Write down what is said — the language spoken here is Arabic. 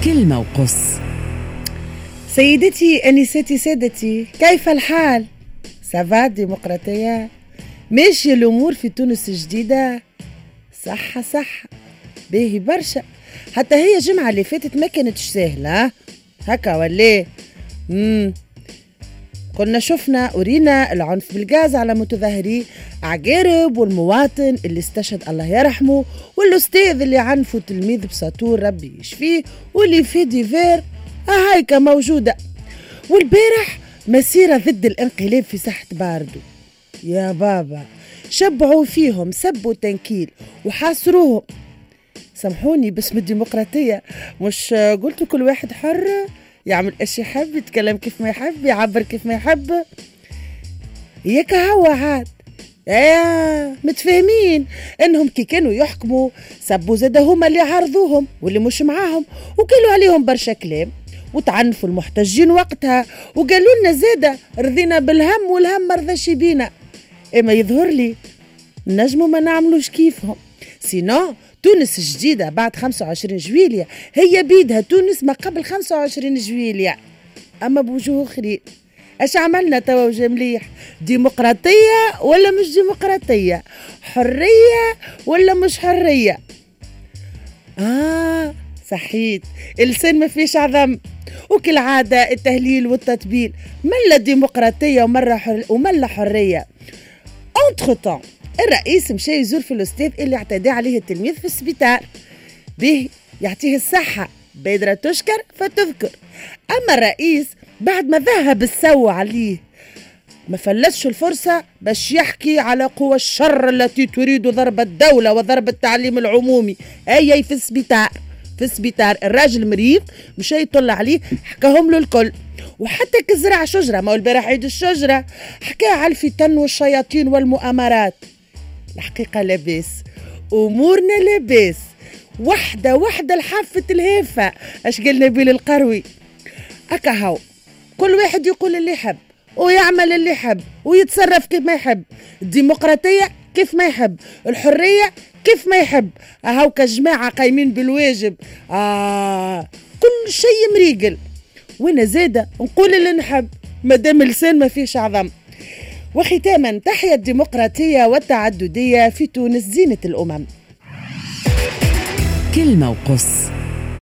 كلمة وقص. سيدتي أنستي سادتي، كيف الحال؟ سافا ديمقراطية؟ ماشي الأمور في تونس جديدة؟ صح باهي برشا، حتى هي الجمعة اللي فاتت ما كانتش سهلة هكا ولا؟ كنا شفنا ورينا العنف بالغاز على متظاهري عقارب، والمواطن اللي استشهد الله يرحمه، والأستاذ اللي عنفه تلميذ بساطور ربي يشفيه، واللي في ديفير هايكا موجودة. والبارح مسيرة ضد الانقلاب في ساحة باردو، يا بابا شبعوا فيهم سبوا تنكيل وحاصروهم. سامحوني باسم الديمقراطية، مش قلتوا كل واحد حر يعمل ايش يحب، يتكلم كيف ما يحب، يعبر كيف ما يحب؟ ياك هوا عاد متفاهمين انهم كي كانوا يحكموا سبوا زاده هما اللي عارضوهم واللي مش معاهم، وكلوا عليهم برشا كلام وتعنفوا المحتجين وقتها، وقالوا لنا زاده رضينا بالهم والهم مرضاش بينا. اما يظهر لي نجموا ما نعملوش كيفهم، سينو تونس جديدة بعد 25 جويلية هي بيدها تونس ما قبل 25 جويلية، أما بوجوه آخرين. اش عملنا توا وجه مليح؟ ديمقراطية ولا مش ديمقراطية؟ حرية ولا مش حرية؟ صحيت، اللسان ما فيش عظم، وكل عادة التهليل والتطبيل، ملا ديمقراطية وملا حرية. انتخطان الرئيس مشى يزور في الأستاذ اللي اعتدى عليه التلميذ في السبيطار، به يعطيه الصحة، بادرة تشكر فتذكر. أما الرئيس بعد ما ذهب السو عليه ما فلسش الفرصة باش يحكي على قوى الشر التي تريد ضرب الدولة وضرب التعليم العمومي. أي في السبيطار الراجل مريض مشى يطلع عليه، حكاهم له الكل، وحتى كزرع شجرة، ما هو البارح عيد الشجرة، حكى على الفتن والشياطين والمؤامرات. الحقيقة لاباس، أمورنا لاباس، وحدة الحافة الهيفة، اش قال نبيل القروي. أكهو كل واحد يقول اللي يحب ويعمل اللي يحب ويتصرف كيف ما يحب، الديمقراطية كيف ما يحب، الحرية كيف ما يحب. أهو كجماعة قايمين بالواجب، كل شيء مريقل، وانا زادة نقول اللي نحب مادام اللسان ما فيش عظم. وختاما، تحيا الديمقراطية والتعددية في تونس زينة الأمم. كلمة وقص.